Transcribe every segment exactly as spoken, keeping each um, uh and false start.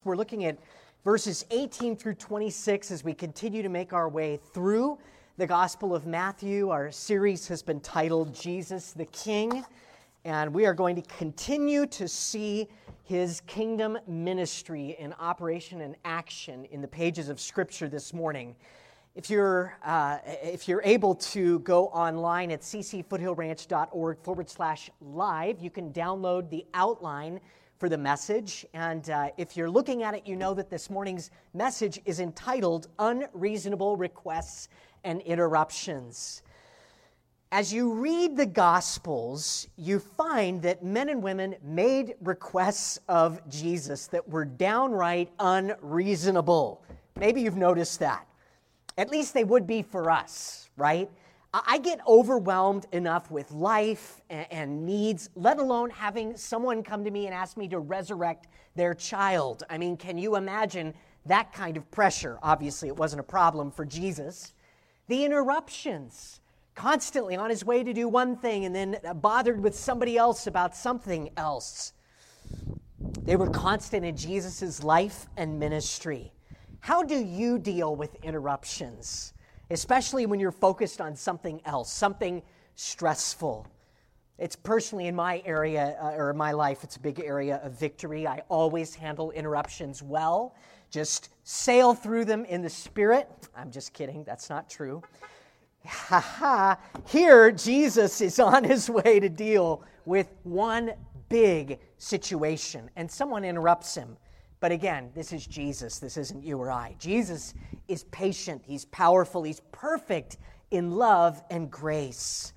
We're looking at verses eighteen through twenty-six as we continue to make our way through the Gospel of Matthew. Our series has been titled Jesus the King, and we are going to continue to see his kingdom ministry in operation and action in the pages of Scripture this morning. If you're uh, if you're able to go online at ccfoothillranch.org forward slash live, you can download the outline for the message. And uh, if you're looking at it, you know that this morning's message is entitled Unreasonable Requests and Interruptions. As you read the Gospels, you find that men and women made requests of Jesus that were downright unreasonable. Maybe you've noticed that. At least they would be for us, right? I get overwhelmed enough with life and needs, let alone having someone come to me and ask me to resurrect their child. I mean, can you imagine that kind of pressure? Obviously, it wasn't a problem for Jesus. The interruptions, constantly on his way to do one thing and then bothered with somebody else about something else. They were constant in Jesus' life and ministry. How do you deal with interruptions, especially when you're focused on something else, something stressful? It's personally in my area, uh, or in my life, it's a big area of victory. I always handle interruptions well. Just sail through them in the Spirit. I'm just kidding. That's not true. Ha ha. Here, Jesus is on his way to deal with one big situation, and someone interrupts him. But again, this is Jesus. This isn't you or I. Jesus is patient. He's powerful. He's perfect in love and grace.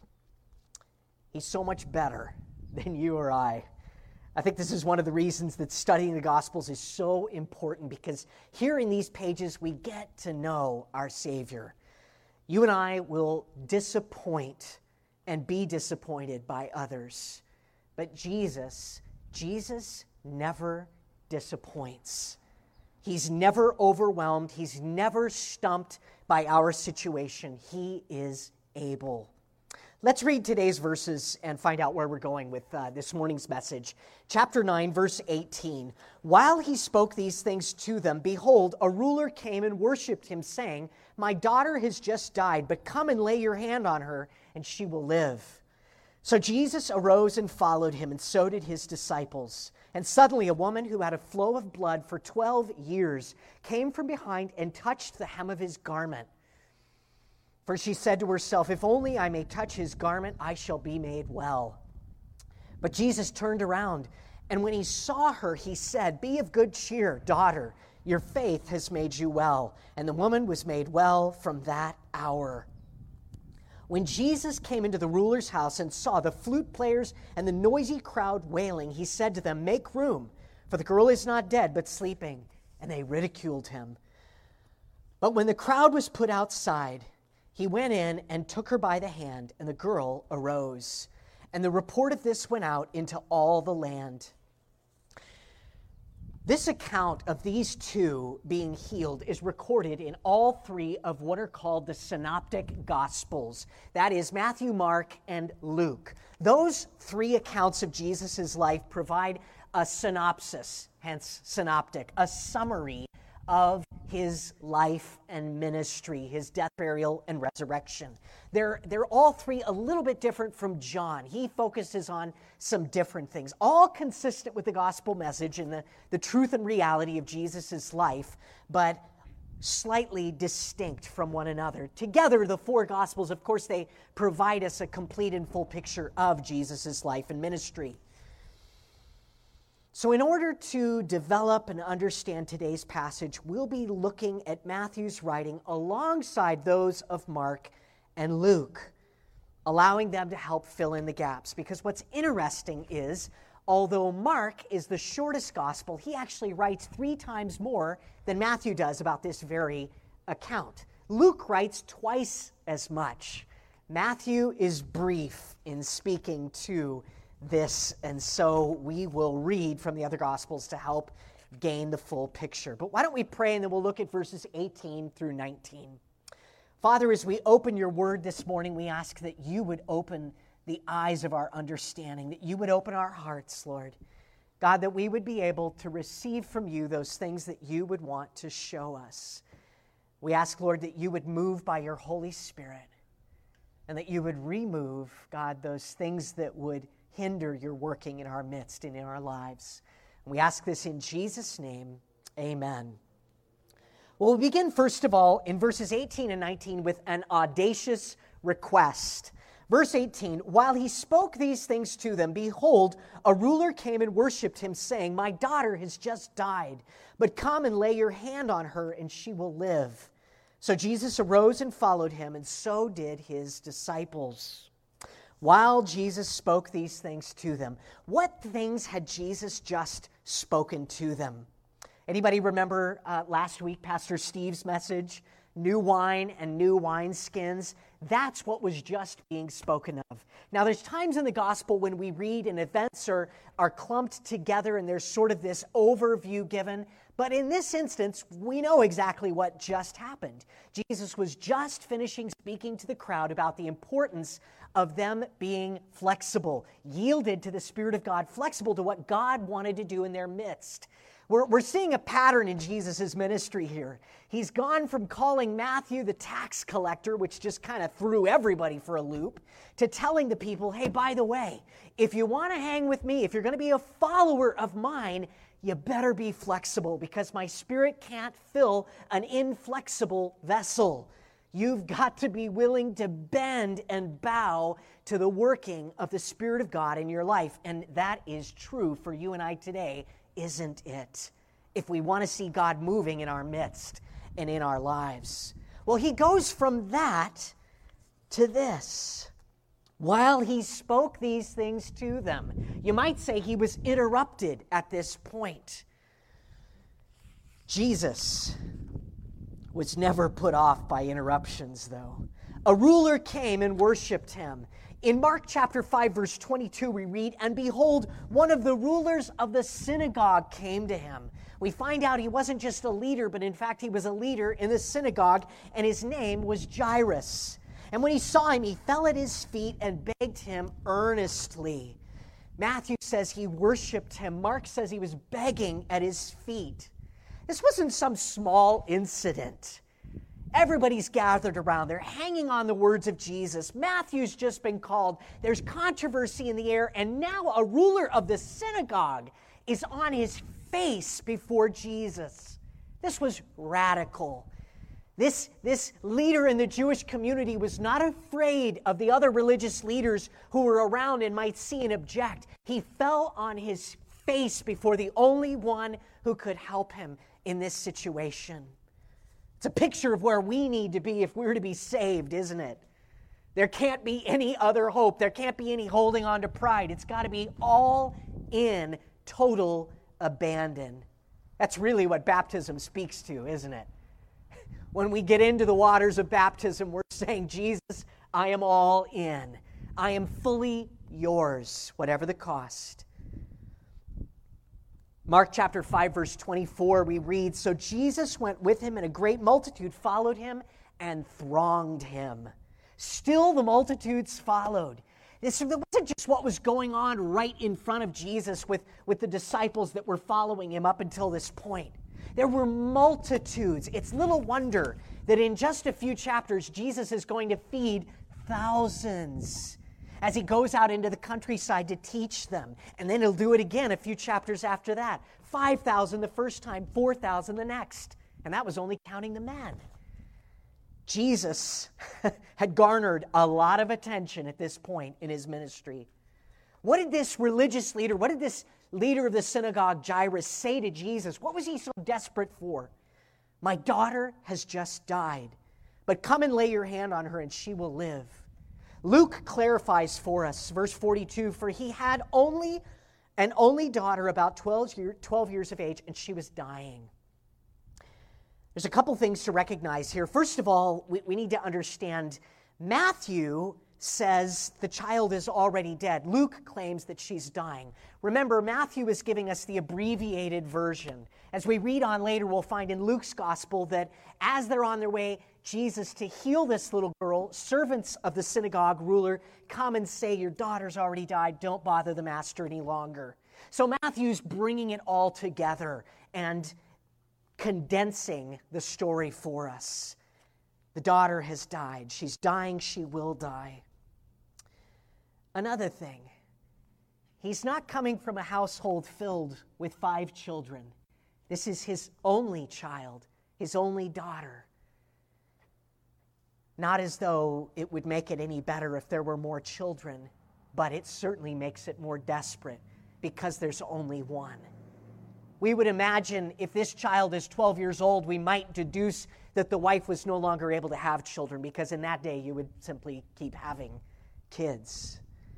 He's so much better than you or I. I think this is one of the reasons that studying the Gospels is so important, because here in these pages we get to know our Savior. You and I will disappoint and be disappointed by others. But Jesus, Jesus never disappoints. He's never overwhelmed. He's never stumped by our situation. He is able. Let's read today's verses and find out where we're going with uh, this morning's message. Chapter nine, verse eighteen. While he spoke these things to them, behold, a ruler came and worshipped him, saying, "My daughter has just died, but come and lay your hand on her, and she will live." So Jesus arose and followed him, and so did his disciples. And suddenly a woman who had a flow of blood for twelve years came from behind and touched the hem of his garment. For she said to herself, "If only I may touch his garment, I shall be made well." But Jesus turned around, and when he saw her, he said, "Be of good cheer, daughter. Your faith has made you well." And the woman was made well from that hour. When Jesus came into the ruler's house and saw the flute players and the noisy crowd wailing, he said to them, "Make room, for the girl is not dead, but sleeping." And they ridiculed him. But when the crowd was put outside, he went in and took her by the hand, and the girl arose. And the report of this went out into all the land. This account of these two being healed is recorded in all three of what are called the Synoptic Gospels. That is Matthew, Mark, and Luke. Those three accounts of Jesus' life provide a synopsis, hence synoptic, a summary of his life and ministry, his death, burial, and resurrection. They're, they're all three a little bit different from John. He focuses on some different things, all consistent with the gospel message and the, the truth and reality of Jesus' life, but slightly distinct from one another. Together, the four gospels, of course, they provide us a complete and full picture of Jesus' life and ministry. So in order to develop and understand today's passage, we'll be looking at Matthew's writing alongside those of Mark and Luke, allowing them to help fill in the gaps. Because what's interesting is, although Mark is the shortest gospel, he actually writes three times more than Matthew does about this very account. Luke writes twice as much. Matthew is brief in speaking to this, and so we will read from the other Gospels to help gain the full picture. But why don't we pray, and then we'll look at verses eighteen through nineteen. Father, as we open your word this morning, we ask that you would open the eyes of our understanding, that you would open our hearts, Lord, God, that we would be able to receive from you those things that you would want to show us. We ask, Lord, that you would move by your Holy Spirit and that you would remove, God, those things that would hinder your working in our midst and in our lives. And we ask this in Jesus' name, amen. Well, we begin, first of all, in verses eighteen and nineteen with an audacious request. Verse eighteen, while he spoke these things to them, behold, a ruler came and worshipped him, saying, my daughter has just died, but come and lay your hand on her, and she will live. So Jesus arose and followed him, and so did his disciples. While Jesus spoke these things to them, what things had Jesus just spoken to them? Anybody remember uh, last week, Pastor Steve's message? New wine and new wineskins. That's what was just being spoken of. Now, there's times in the gospel when we read and events are, are clumped together and there's sort of this overview given. But in this instance, we know exactly what just happened. Jesus was just finishing speaking to the crowd about the importance of them being flexible, yielded to the Spirit of God, flexible to what God wanted to do in their midst. We're, we're seeing a pattern in Jesus' ministry here. He's gone from calling Matthew the tax collector, which just kind of threw everybody for a loop, to telling the people, hey, by the way, if you want to hang with me, if you're going to be a follower of mine, you better be flexible because my Spirit can't fill an inflexible vessel. You've got to be willing to bend and bow to the working of the Spirit of God in your life. And that is true for you and I today, isn't it? If we want to see God moving in our midst and in our lives. Well, he goes from that to this. While he spoke these things to them, you might say he was interrupted at this point. Jesus was never put off by interruptions, though. A ruler came and worshipped him. In Mark chapter five, verse twenty-two, we read, and behold, one of the rulers of the synagogue came to him. We find out he wasn't just a leader, but in fact he was a leader in the synagogue, and his name was Jairus. And when he saw him, he fell at his feet and begged him earnestly. Matthew says he worshiped him. Mark says he was begging at his feet. This wasn't some small incident. Everybody's gathered around. They're hanging on the words of Jesus. Matthew's just been called. There's controversy in the air, and now a ruler of the synagogue is on his face before Jesus. This was radical. This, this leader in the Jewish community was not afraid of the other religious leaders who were around and might see and object. He fell on his face before the only one who could help him in this situation. It's a picture of where we need to be if we're to be saved, isn't it? There can't be any other hope. There can't be any holding on to pride. It's got to be all in, total abandon. That's really what baptism speaks to, isn't it? When we get into the waters of baptism, we're saying, Jesus, I am all in. I am fully yours, whatever the cost. Mark chapter five, verse twenty-four, we read, so Jesus went with him, and a great multitude followed him and thronged him. Still the multitudes followed. This wasn't just what was going on right in front of Jesus with, with the disciples that were following him up until this point. There were multitudes. It's little wonder that in just a few chapters, Jesus is going to feed thousands as he goes out into the countryside to teach them. And then he'll do it again a few chapters after that. five thousand the first time, four thousand the next. And that was only counting the men. Jesus had garnered a lot of attention at this point in his ministry. What did this religious leader, what did this leader of the synagogue, Jairus, say to Jesus? What was he so desperate for? My daughter has just died, but come and lay your hand on her and she will live. Luke clarifies for us, verse forty-two, for he had only an only daughter about twelve, year, twelve years of age, and she was dying. There's a couple things to recognize here. First of all, we, we need to understand Matthew says the child is already dead. Luke claims that she's dying. Remember, Matthew is giving us the abbreviated version. As we read on later, we'll find in Luke's gospel that as they're on their way, Jesus, to heal this little girl, hospital, servants of the synagogue ruler come and say, your daughter's already died, don't bother the master any longer. So Matthew's bringing it all together and condensing the story for us. The daughter has died. She's dying. She will die. Another thing, he's not coming from a household filled with five children. This is his only child, his only daughter. Not as though it would make it any better if there were more children, but it certainly makes it more desperate because there's only one. We would imagine if this child is twelve years old, we might deduce that the wife was no longer able to have children, because in that day you would simply keep having kids.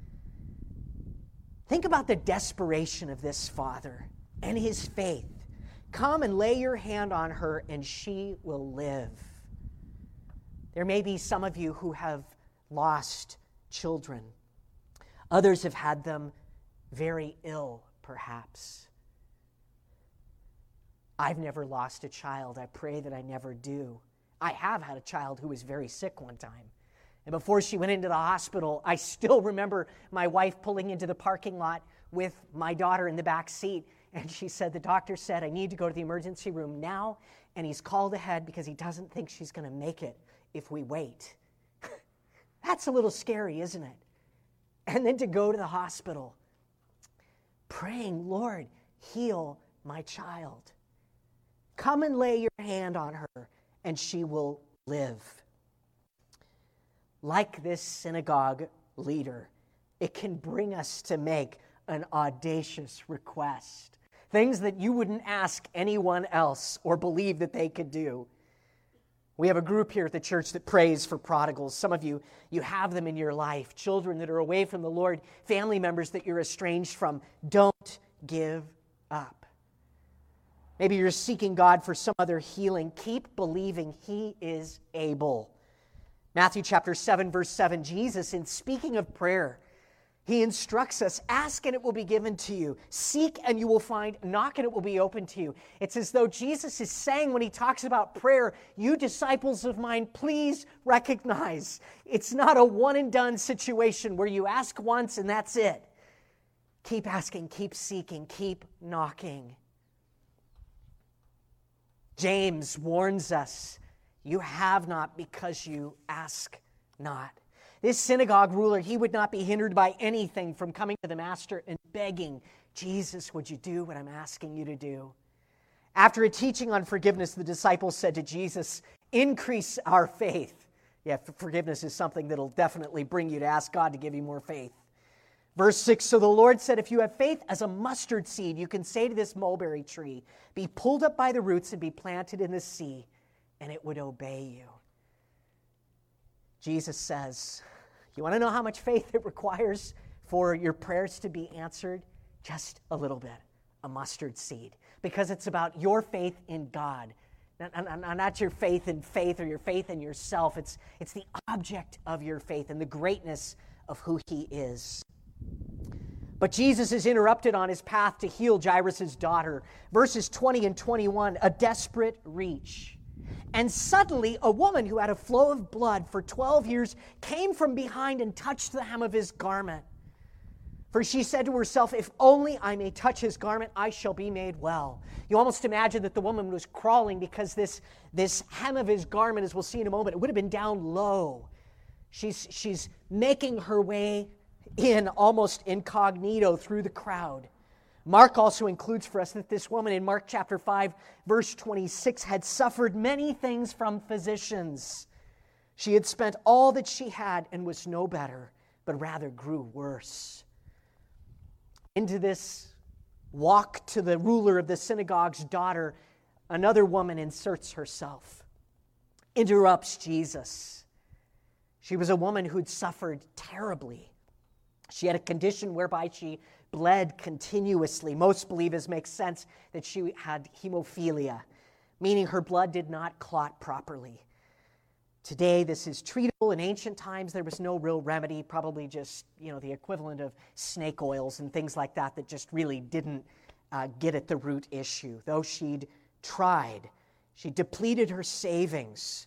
Think about the desperation of this father and his faith. Come and lay your hand on her and she will live. There may be some of you who have lost children. Others have had them very ill, perhaps. I've never lost a child. I pray that I never do. I have had a child who was very sick one time. And before she went into the hospital, I still remember my wife pulling into the parking lot with my daughter in the back seat. And she said, the doctor said, I need to go to the emergency room now. And he's called ahead because he doesn't think she's going to make it if we wait. That's a little scary, isn't it? And then to go to the hospital, praying, Lord, heal my child. Come and lay your hand on her, and she will live. Like this synagogue leader, it can bring us to make an audacious request. Things that you wouldn't ask anyone else or believe that they could do. We have a group here at the church that prays for prodigals. Some of you, you have them in your life. Children that are away from the Lord, family members that you're estranged from. Don't give up. Maybe you're seeking God for some other healing. Keep believing He is able. Matthew chapter seven, verse seven, Jesus, in speaking of prayer, He instructs us, ask and it will be given to you. Seek and you will find. Knock and it will be open to you. It's as though Jesus is saying when He talks about prayer, you disciples of mine, please recognize it's not a one and done situation where you ask once and that's it. Keep asking, keep seeking, keep knocking. James warns us, you have not because you ask not. This synagogue ruler, he would not be hindered by anything from coming to the master and begging, Jesus, would you do what I'm asking you to do? After a teaching on forgiveness, the disciples said to Jesus, increase our faith. Yeah, forgiveness is something that'll definitely bring you to ask God to give you more faith. Verse six, so the Lord said, if you have faith as a mustard seed, you can say to this mulberry tree, be pulled up by the roots and be planted in the sea, and it would obey you. Jesus says, you want to know how much faith it requires for your prayers to be answered? Just a little bit, a mustard seed, because it's about your faith in God, not, not your faith in faith or your faith in yourself. It's, it's the object of your faith and the greatness of who He is. But Jesus is interrupted on His path to heal Jairus' daughter. Verses twenty and twenty-one, a desperate reach. And suddenly a woman who had a flow of blood for twelve years came from behind and touched the hem of His garment. For she said to herself, if only I may touch His garment, I shall be made well. You almost imagine that the woman was crawling because this, this hem of His garment, as we'll see in a moment, it would have been down low. She's, she's making her way in almost incognito through the crowd. Mark also includes for us that this woman in Mark chapter five, verse twenty-six, had suffered many things from physicians. She had spent all that she had and was no better, but rather grew worse. Into this walk to the ruler of the synagogue's daughter, another woman inserts herself, interrupts Jesus. She was a woman who'd suffered terribly. She had a condition whereby she bled continuously. Most believe this makes sense that she had hemophilia, meaning her blood did not clot properly. Today, this is treatable. In ancient times, there was no real remedy, probably just, you know, the equivalent of snake oils and things like that that just really didn't uh, get at the root issue. Though she'd tried, she depleted her savings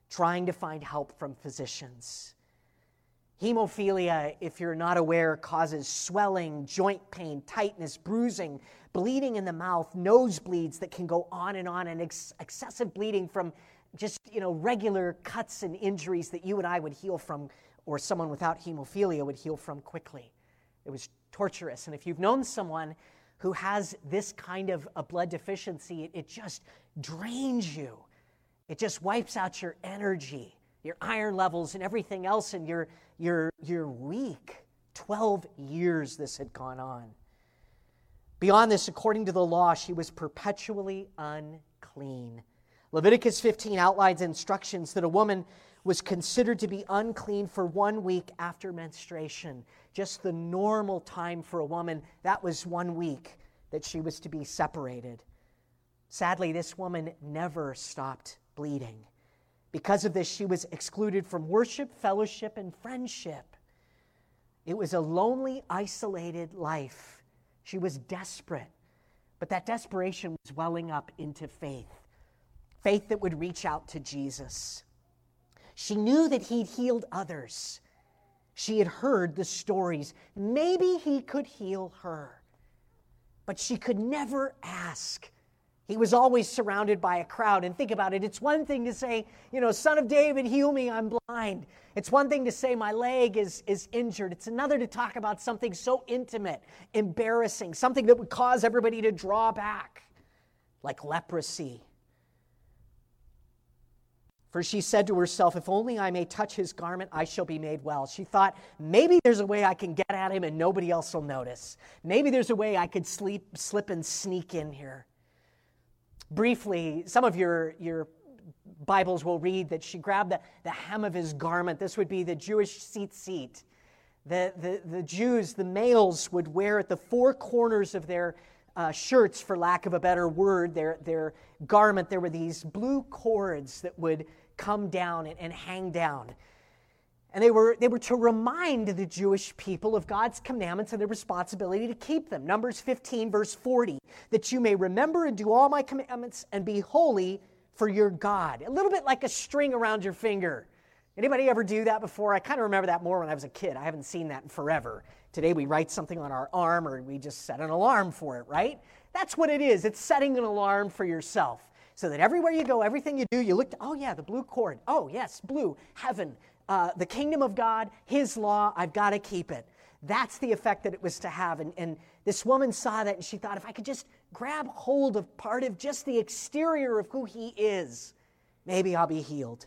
trying to find help from physicians. Hemophilia, if you're not aware, causes swelling, joint pain, tightness, bruising, bleeding in the mouth, nosebleeds that can go on and on, and ex- excessive bleeding from just, you know, regular cuts and injuries that you and I would heal from, or someone without hemophilia would heal from quickly. It was torturous. And if you've known someone who has this kind of a blood deficiency, it, it just drains you. It just wipes out your energy, your iron levels, and everything else, and you're, you're, you're weak. Twelve years this had gone on. Beyond this, according to the law, she was perpetually unclean. Leviticus fifteen outlines instructions that a woman was considered to be unclean for one week after menstruation. Just the normal time for a woman, that was one week that she was to be separated. Sadly, this woman never stopped bleeding. Because of this, she was excluded from worship, fellowship, and friendship. It was a lonely, isolated life. She was desperate, but that desperation was welling up into faith. Faith that would reach out to Jesus. She knew that he'd healed others. She had heard the stories. Maybe he could heal her. But she could never ask. He was always surrounded by a crowd. And think about it. It's one thing to say, you know, Son of David, heal me, I'm blind. It's one thing to say my leg is, is injured. It's another to talk about something so intimate, embarrassing, something that would cause everybody to draw back, like leprosy. For she said to herself, if only I may touch his garment, I shall be made well. She thought, maybe there's a way I can get at him and nobody else will notice. Maybe there's a way I could sleep, slip and sneak in here. Briefly, some of your, your Bibles will read that she grabbed the, the hem of his garment. This would be the Jewish tzitzit. The, the, the Jews, the males, would wear at the four corners of their uh, shirts, for lack of a better word, their, their garment, there were these blue cords that would come down and, and hang down. And they were, they were to remind the Jewish people of God's commandments and their responsibility to keep them. Numbers fifteen, verse forty, that you may remember and do all my commandments and be holy for your God. A little bit like a string around your finger. Anybody ever do that before? I kind of remember that more when I was a kid. I haven't seen that in forever. Today we write something on our arm or we just set an alarm for it, right? That's what it is. It's setting an alarm for yourself so that everywhere you go, everything you do, you look to, oh yeah, the blue cord. Oh yes, blue, heaven, uh, the kingdom of God, his law, I've got to keep it. That's the effect that it was to have. And, and this woman saw that and she thought, if I could just grab hold of part of just the exterior of who he is, maybe I'll be healed.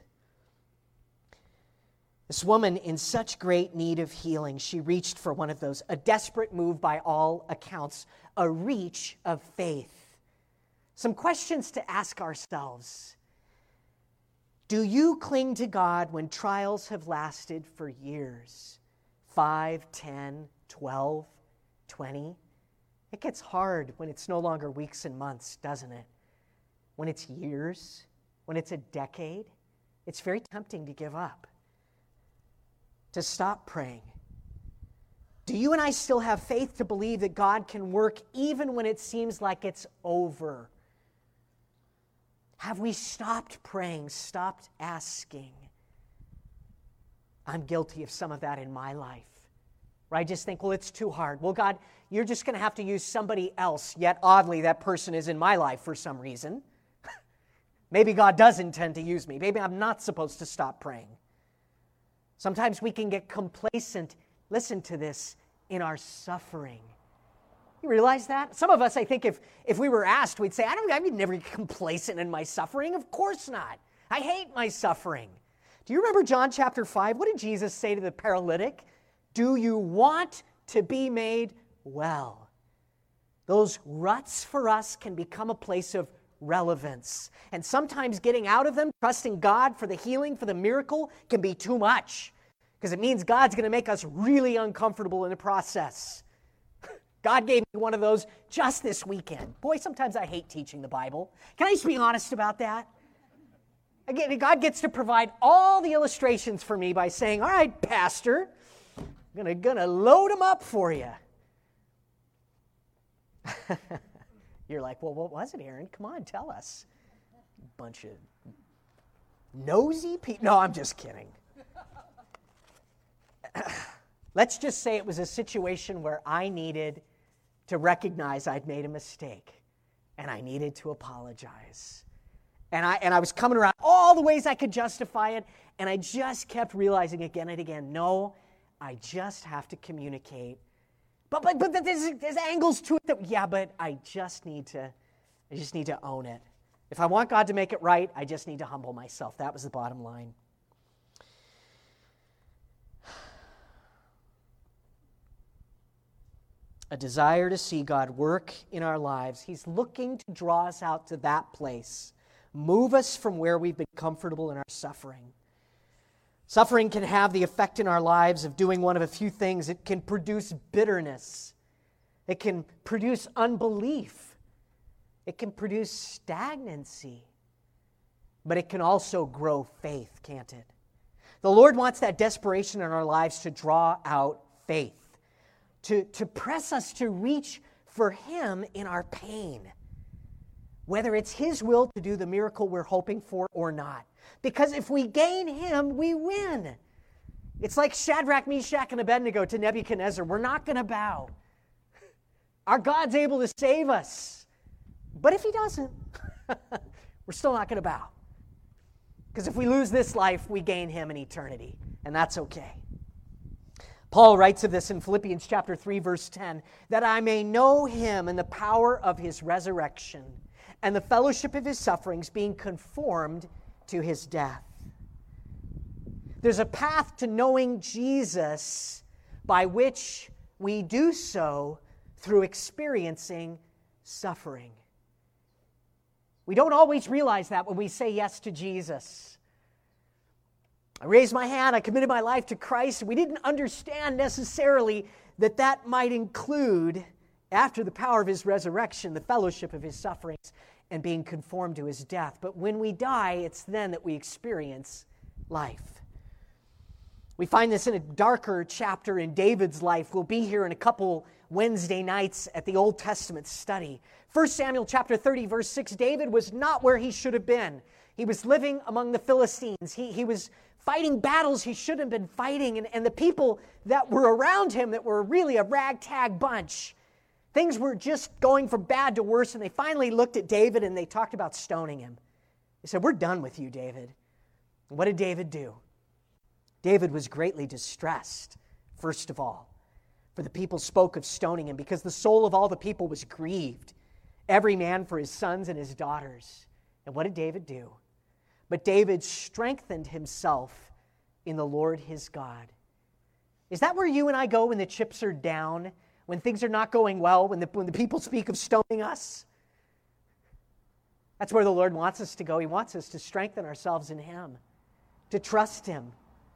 This woman, in such great need of healing, she reached for one of those, a desperate move by all accounts, a reach of faith. Some questions to ask ourselves. Do you cling to God when trials have lasted for years? Five, ten, twelve, twenty? It gets hard when it's no longer weeks and months, doesn't it? When it's years, when it's a decade, it's very tempting to give up, to stop praying. Do you and I still have faith to believe that God can work even when it seems like it's over? Have we stopped praying, stopped asking? I'm guilty of some of that in my life, where I just think, well, it's too hard. Well, God, you're just going to have to use somebody else, yet oddly, that person is in my life for some reason. Maybe God does intend to use me. Maybe I'm not supposed to stop praying. Sometimes we can get complacent, listen to this, in our suffering. You realize that? Some of us, I think, if, if we were asked, we'd say, I don't, I would never get complacent in my suffering. Of course not. I hate my suffering. Do you remember John chapter five? What did Jesus say to the paralytic? Do you want to be made well? Those ruts for us can become a place of relevance. And sometimes getting out of them, trusting God for the healing, for the miracle, can be too much. Because it means God's going to make us really uncomfortable in the process. God gave me one of those just this weekend. Boy, sometimes I hate teaching the Bible. Can I just be honest about that? Again, God gets to provide all the illustrations for me by saying, all right, Pastor, I'm gonna, gonna load them up for you. You're like, well, what was it, Aaron? Come on, tell us. Bunch of nosy people. No, I'm just kidding. Let's just say it was a situation where I needed to recognize I'd made a mistake and I needed to apologize. And I and I was coming around all the ways I could justify it, and I just kept realizing again and again, no, I just have to communicate. But but but there's, there's angles to it that, yeah, but I just need to, I just need to own it. If I want God to make it right, I just need to humble myself. That was the bottom line. A desire to see God work in our lives. He's looking to draw us out to that place. Move us from where we've been comfortable in our suffering. Suffering can have the effect in our lives of doing one of a few things. It can produce bitterness. It can produce unbelief. It can produce stagnancy. But it can also grow faith, can't it? The Lord wants that desperation in our lives to draw out faith. To, to press us to reach for Him in our pain, whether it's His will to do the miracle we're hoping for or not. Because if we gain Him, we win. It's like Shadrach, Meshach, and Abednego to Nebuchadnezzar. We're not going to bow. Our God's able to save us. But if He doesn't, we're still not going to bow. Because if we lose this life, we gain Him in eternity. And that's okay. Paul writes of this in Philippians chapter three, verse ten, that I may know Him and the power of His resurrection and the fellowship of His sufferings, being conformed to His death. There's a path to knowing Jesus by which we do so through experiencing suffering. We don't always realize that when we say yes to Jesus. I raised my hand, I committed my life to Christ, and we didn't understand necessarily that that might include, after the power of His resurrection, the fellowship of His sufferings and being conformed to His death. But when we die, it's then that we experience life. We find this in a darker chapter in David's life. We'll be here in a couple Wednesday nights at the Old Testament study. First Samuel chapter thirty, verse six, David was not where he should have been. He was living among the Philistines. He, he was fighting battles he shouldn't have been fighting. And, and the people that were around him that were really a ragtag bunch, things were just going from bad to worse. And they finally looked at David and they talked about stoning him. They said, "We're done with you, David." And what did David do? David was greatly distressed, first of all, for the people spoke of stoning him, because the soul of all the people was grieved, every man for his sons and his daughters. And what did David do? But David strengthened himself in the Lord his God. Is that where you and I go when the chips are down, when things are not going well, when the, when the people speak of stoning us? That's where the Lord wants us to go. He wants us to strengthen ourselves in Him, to trust Him,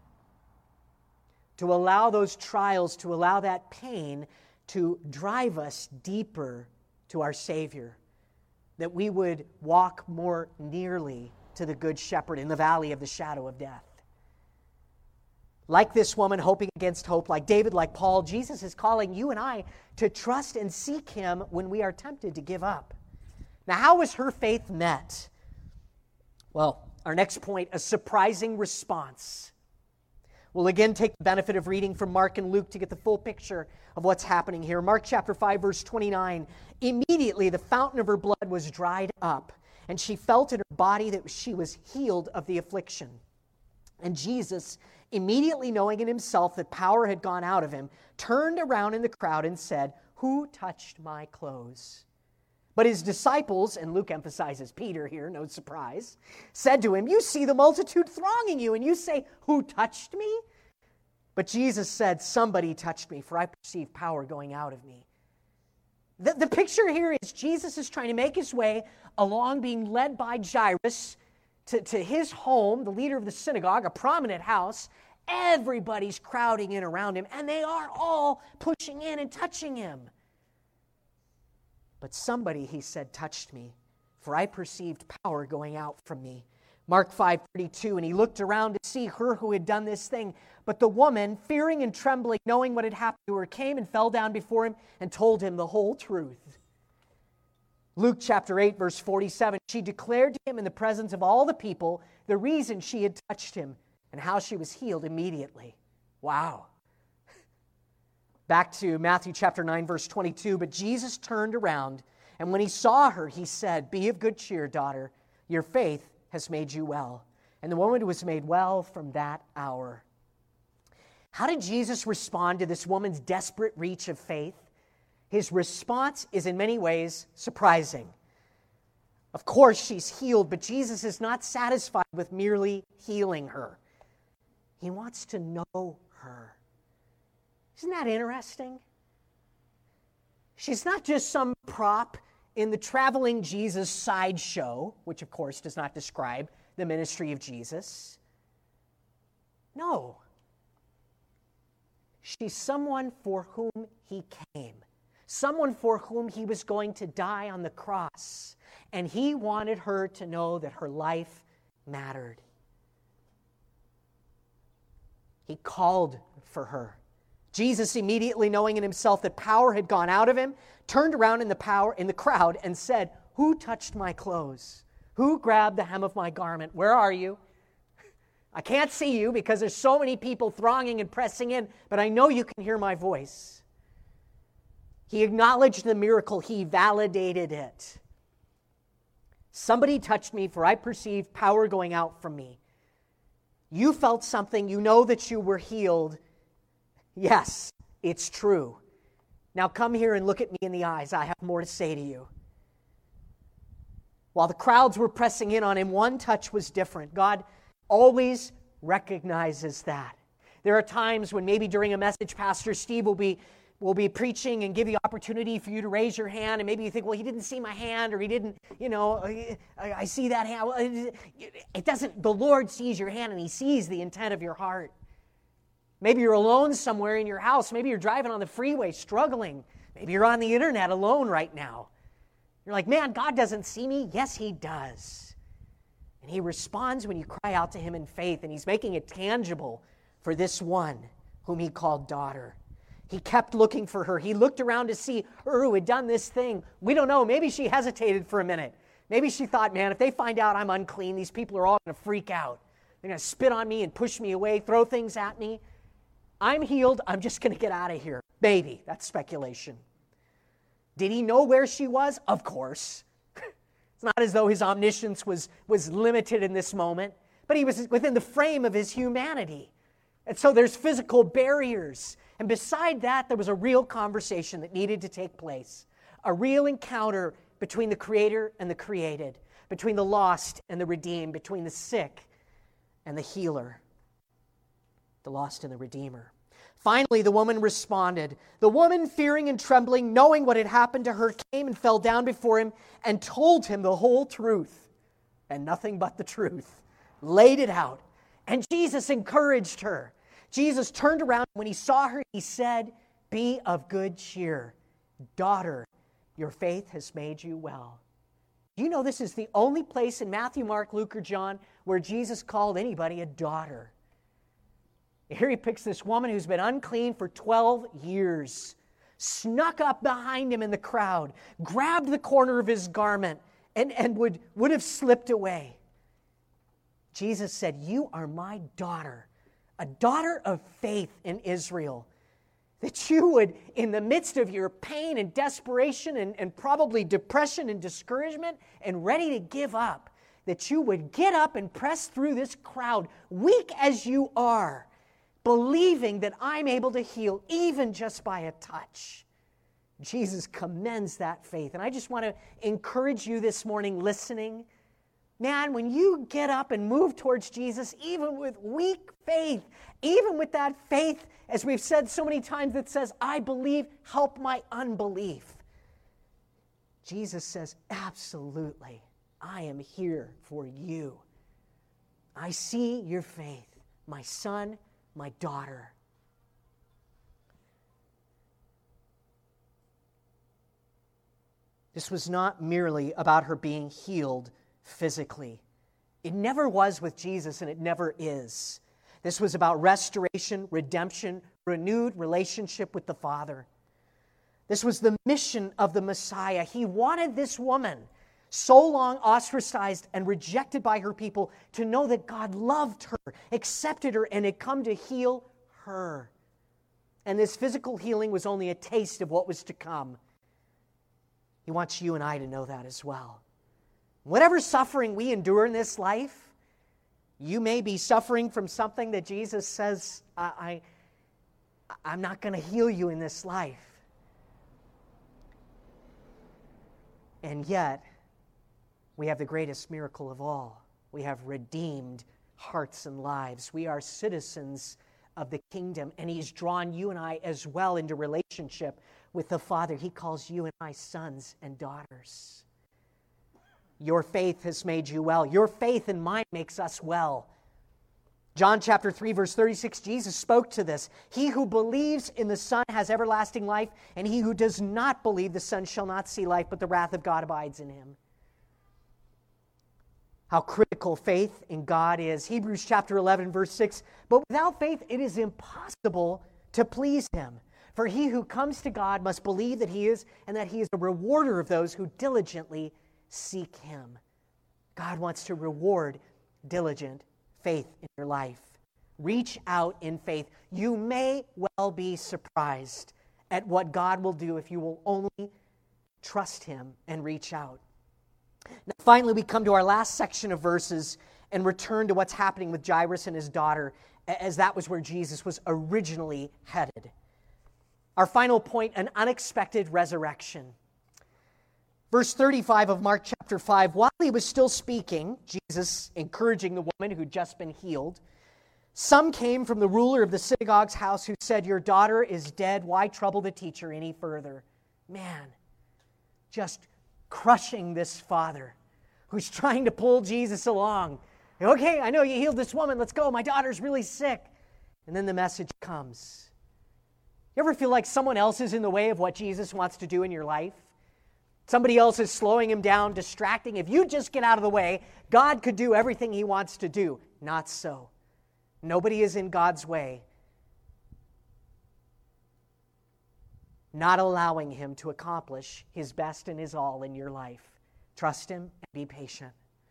to allow those trials, to allow that pain to drive us deeper to our Savior, that we would walk more nearly to the Good Shepherd in the valley of the shadow of death. Like this woman hoping against hope, like David, like Paul, Jesus is calling you and I to trust and seek Him when we are tempted to give up. Now, how was her faith met? Well, our next point, a surprising response. We'll again take the benefit of reading from Mark and Luke to get the full picture of what's happening here. Mark chapter five, verse twenty-nine. Immediately the fountain of her blood was dried up, and she felt in her body that she was healed of the affliction. And Jesus, immediately knowing in Himself that power had gone out of Him, turned around in the crowd and said, "Who touched my clothes?" But His disciples, and Luke emphasizes Peter here, no surprise, said to Him, "You see the multitude thronging you, and you say, 'Who touched me?'" But Jesus said, "Somebody touched me, for I perceive power going out of me." The, the picture here is Jesus is trying to make His way along, being led by Jairus to, to his home, the leader of the synagogue, a prominent house. Everybody's crowding in around Him, and they are all pushing in and touching Him. But somebody, He said, touched me, for I perceived power going out from me. Mark five thirty-two, and He looked around to see her who had done this thing. But the woman, fearing and trembling, knowing what had happened to her, came and fell down before Him and told Him the whole truth. Luke chapter eight, verse forty-seven, she declared to Him in the presence of all the people the reason she had touched him, and how she was healed immediately. Wow. Back to Matthew chapter nine, verse twenty-two. But Jesus turned around, and when he saw her, he said, "Be of good cheer, daughter. Your faith has made you well." And the woman was made well from that hour. How did Jesus respond to this woman's desperate reach of faith? His response is in many ways surprising. Of course, she's healed, but Jesus is not satisfied with merely healing her. He wants to know her. Isn't that interesting? She's not just some prop in the traveling Jesus sideshow, which of course does not describe the ministry of Jesus. No. She's someone for whom he came. Someone for whom he was going to die on the cross. And he wanted her to know that her life mattered. He called for her. Jesus, immediately knowing in himself that power had gone out of him, turned around in the power in the crowd and said, "Who touched my clothes? Who grabbed the hem of my garment? Where are you? I can't see you because there's so many people thronging and pressing in, but I know you can hear my voice." He acknowledged the miracle. He validated it. "Somebody touched me, for I perceived power going out from me." You felt something. You know that you were healed. Yes, it's true. Now come here and look at me in the eyes. I have more to say to you. While the crowds were pressing in on him, one touch was different. God always recognizes that. There are times when maybe during a message, Pastor Steve will be will be preaching and give the opportunity for you to raise your hand, and maybe you think, well, he didn't see my hand, or he didn't, you know, I, I see that hand. Well, it, it doesn't, the Lord sees your hand, and he sees the intent of your heart. Maybe you're alone somewhere in your house. Maybe you're driving on the freeway struggling. Maybe you're on the internet alone right now. You're like, man, God doesn't see me. Yes, he does. And he responds when you cry out to him in faith, and he's making it tangible for this one whom he called daughter. He kept looking for her. He looked around to see her who had done this thing. We don't know. Maybe she hesitated for a minute. Maybe she thought, man, if they find out I'm unclean, these people are all going to freak out. They're going to spit on me and push me away, throw things at me. I'm healed. I'm just going to get out of here. Maybe. That's speculation. Did he know where she was? Of course. It's not as though his omniscience was, was limited in this moment, but he was within the frame of his humanity. And so there's physical barriers. And beside that, there was a real conversation that needed to take place. A real encounter between the Creator and the created, between the lost and the redeemed, between the sick and the healer, the lost and the Redeemer. Finally, the woman responded. The woman, fearing and trembling, knowing what had happened to her, came and fell down before him and told him the whole truth, and nothing but the truth, laid it out. And Jesus encouraged her. Jesus turned around. When he saw her, he said, "Be of good cheer. Daughter, your faith has made you well." You know, this is the only place in Matthew, Mark, Luke, or John where Jesus called anybody a daughter. Here he picks this woman who's been unclean for twelve years, snuck up behind him in the crowd, grabbed the corner of his garment, and, and would, would have slipped away. Jesus said, "You are my daughter, a daughter of faith in Israel." That you would, in the midst of your pain and desperation and, and probably depression and discouragement and ready to give up, that you would get up and press through this crowd, weak as you are, believing that I'm able to heal even just by a touch. Jesus commends that faith. And I just want to encourage you this morning listening. Man, when you get up and move towards Jesus, even with weak faith, even with that faith, as we've said so many times, that says, "I believe, help my unbelief," Jesus says, absolutely, I am here for you. I see your faith, my son, my daughter. This was not merely about her being healed physically. It never was with Jesus, and it never is. This was about restoration, redemption, renewed relationship with the Father. This was the mission of the Messiah. He wanted this woman so long ostracized and rejected by her people, to know that God loved her, accepted her, and had come to heal her. And this physical healing was only a taste of what was to come. He wants you and I to know that as well. Whatever suffering we endure in this life, you may be suffering from something that Jesus says, I, I, I'm not going to heal you in this life. And yet, we have the greatest miracle of all. We have redeemed hearts and lives. We are citizens of the kingdom, and He's drawn you and I as well into relationship with the Father. He calls you and I sons and daughters. Your faith has made you well. Your faith and mine makes us well. John chapter three, verse thirty-six, Jesus spoke to this. He who believes in the Son has everlasting life, and he who does not believe the Son shall not see life, but the wrath of God abides in him. How critical faith in God is. Hebrews chapter eleven, verse six, but without faith it is impossible to please Him. For he who comes to God must believe that He is, and that He is a rewarder of those who diligently seek Him. God wants to reward diligent faith in your life. Reach out in faith. You may well be surprised at what God will do if you will only trust Him and reach out. Now, finally, we come to our last section of verses and return to what's happening with Jairus and his daughter, as that was where Jesus was originally headed. Our final point, an unexpected resurrection. Verse thirty-five of Mark chapter five, while He was still speaking, Jesus encouraging the woman who'd just been healed, some came from the ruler of the synagogue's house who said, "Your daughter is dead. Why trouble the teacher any further?" Man, just crushing this father who's trying to pull Jesus along. Okay, I know you healed this woman. Let's go. My daughter's really sick. And then the message comes. You ever feel like someone else is in the way of what Jesus wants to do in your life? Somebody else is slowing Him down, distracting. If you just get out of the way, God could do everything He wants to do. Not so. Nobody is in God's way, not allowing Him to accomplish His best and His all in your life. Trust Him and be patient.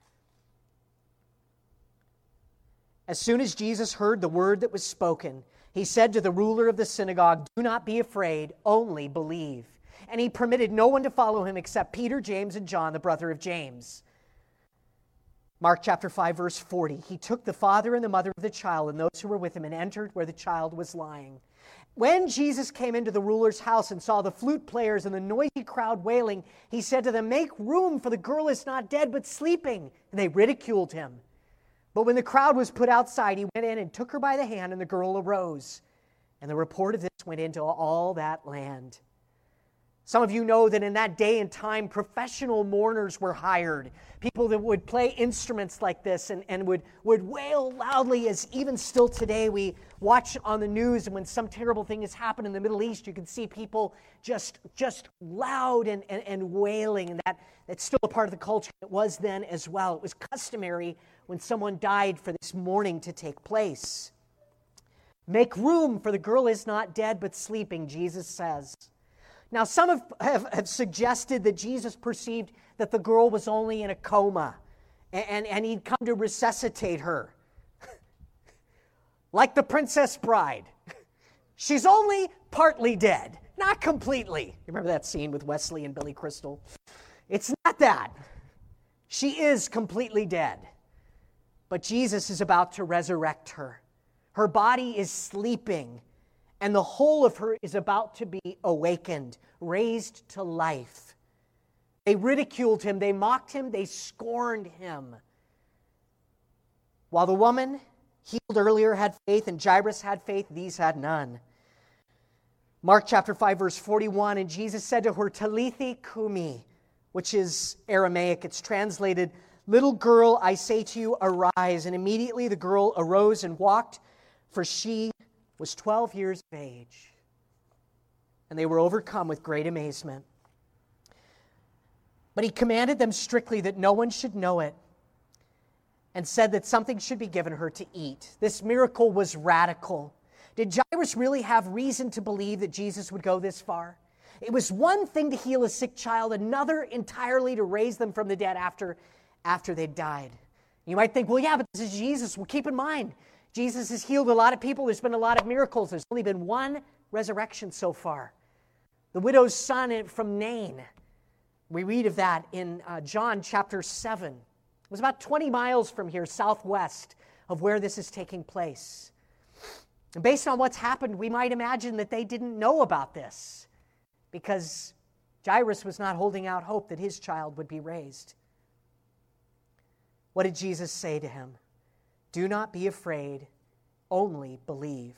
As soon as Jesus heard the word that was spoken, He said to the ruler of the synagogue, "Do not be afraid, only believe." And He permitted no one to follow Him except Peter, James, and John, the brother of James. Mark chapter five, verse forty, He took the father and the mother of the child and those who were with Him and entered where the child was lying. When Jesus came into the ruler's house and saw the flute players and the noisy crowd wailing, He said to them, "Make room, for the girl is not dead but sleeping." And they ridiculed Him. But when the crowd was put outside, He went in and took her by the hand, and the girl arose. And the report of this went into all that land. Some of you know that in that day and time, professional mourners were hired. People that would play instruments like this and, and would, would wail loudly, as even still today we watch on the news, and when some terrible thing has happened in the Middle East, you can see people just, just loud and, and, and wailing. And that, that's still a part of the culture. It was then as well. It was customary when someone died for this mourning to take place. Make room, for the girl is not dead but sleeping, Jesus says. Now, some have, have, have suggested that Jesus perceived that the girl was only in a coma, and, and, and He'd come to resuscitate her. Like the Princess Bride. She's only partly dead, not completely. You remember that scene with Wesley and Billy Crystal? It's not that. She is completely dead. But Jesus is about to resurrect her. Her body is sleeping, and the whole of her is about to be awakened, raised to life. They ridiculed Him, they mocked Him, they scorned Him. While the woman healed earlier had faith and Jairus had faith, these had none. Mark chapter five, verse forty-one, and Jesus said to her, "Talitha cumi," which is Aramaic. It's translated, "Little girl, I say to you, arise." And immediately the girl arose and walked, for she was twelve years of age. And they were overcome with great amazement. But He commanded them strictly that no one should know it, and said that something should be given her to eat. This miracle was radical. Did Jairus really have reason to believe that Jesus would go this far? It was one thing to heal a sick child, another entirely to raise them from the dead after, after they'd died. You might think, well, yeah, but this is Jesus. Well, keep in mind, Jesus has healed a lot of people. There's been a lot of miracles. There's only been one resurrection so far. The widow's son from Nain. We read of that in uh, John chapter seven. It was about twenty miles from here, southwest of where this is taking place. And based on what's happened, we might imagine that they didn't know about this because Jairus was not holding out hope that his child would be raised. What did Jesus say to him? Do not be afraid, only believe.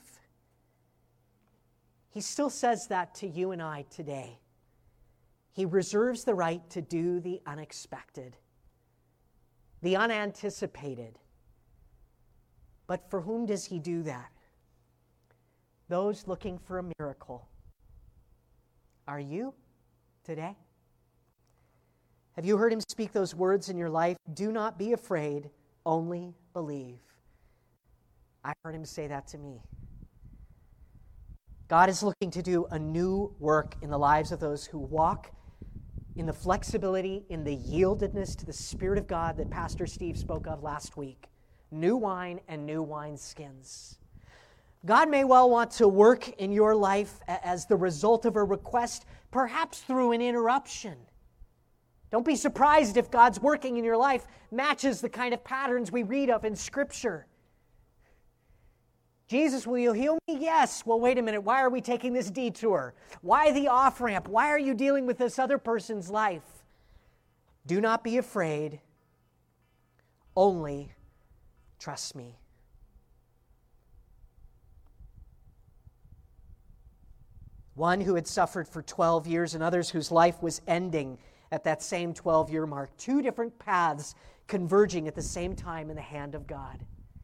He still says that to you and I today. He reserves the right to do the unexpected, the unanticipated. But for whom does he do that? Those looking for a miracle. Are you today? Have you heard him speak those words in your life? Do not be afraid, only believe. I heard him say that to me. God is looking to do a new work in the lives of those who walk in the flexibility, in the yieldedness to the Spirit of God that Pastor Steve spoke of last week. New wine and new wineskins. God may well want to work in your life as the result of a request, perhaps through an interruption. Don't be surprised if God's working in your life matches the kind of patterns we read of in Scripture. Jesus, will you heal me? Yes. Well, wait a minute. Why are we taking this detour? Why the off-ramp? Why are you dealing with this other person's life? Do not be afraid. Only trust me. One who had suffered for twelve years and others whose life was ending at that same twelve-year mark. Two different paths converging at the same time in the hand of God.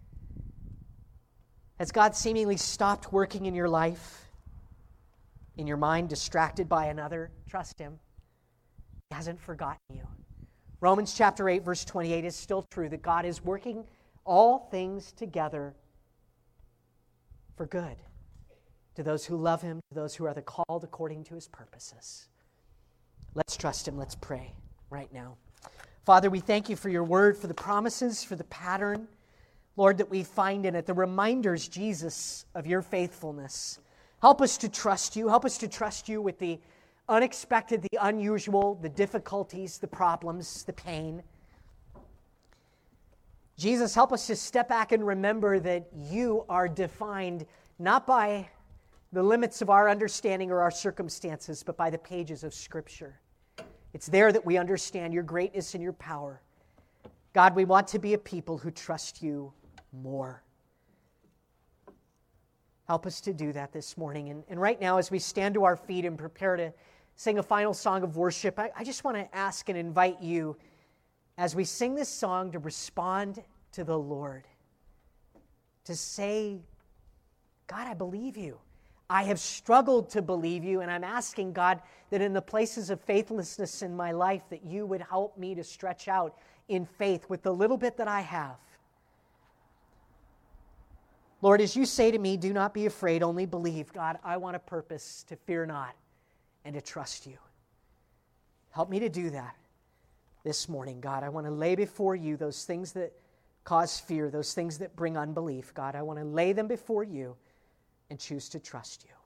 Has God seemingly stopped working in your life? In your mind, distracted by another? Trust him. He hasn't forgotten you. Romans chapter eight, verse twenty-eight is still true, that God is working all things together for good to those who love him, to those who are the called according to his purposes. Let's trust him. Let's pray right now. Father, we thank you for your word, for the promises, for the pattern, Lord, that we find in it, the reminders, Jesus, of your faithfulness. Help us to trust you. Help us to trust you with the unexpected, the unusual, the difficulties, the problems, the pain. Jesus, help us to step back and remember that you are defined not by the limits of our understanding or our circumstances, but by the pages of Scripture. It's there that we understand your greatness and your power. God, we want to be a people who trust you more. Help us to do that this morning. And, and right now, as we stand to our feet and prepare to sing a final song of worship, I, I just want to ask and invite you, as we sing this song, to respond to the Lord. To say, God, I believe you. I have struggled to believe you, and I'm asking, God, that in the places of faithlessness in my life, that you would help me to stretch out in faith with the little bit that I have. Lord, as you say to me, do not be afraid, only believe. God, I want a purpose to fear not and to trust you. Help me to do that this morning, God. I want to lay before you those things that cause fear, those things that bring unbelief. God, I want to lay them before you and choose to trust you.